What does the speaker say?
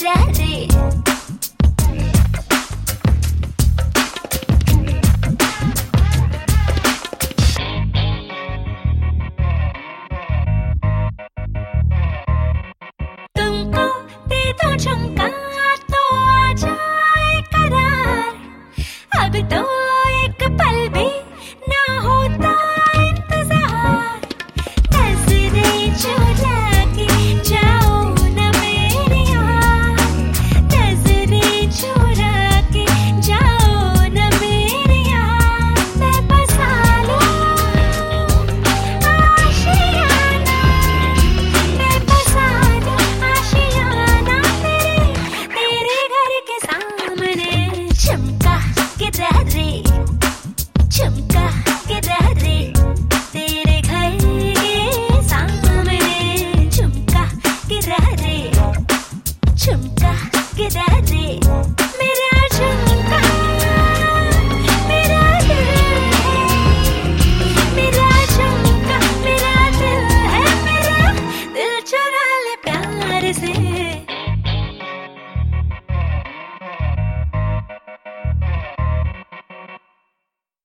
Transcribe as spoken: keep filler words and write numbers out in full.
daddy. तुमको दे दो झुमका तो आ जाए करार, अब तो एक पल भी ना होता इंतजार। नजरें चुरा के जाओ न मेरी यार, नजरें चुरा के जाओ न मेरी यार। मैं बसा लूं आशियाना, मैं बसा लूं आशियाना तेरे तेरे घर के सामने। झुमका के दादरी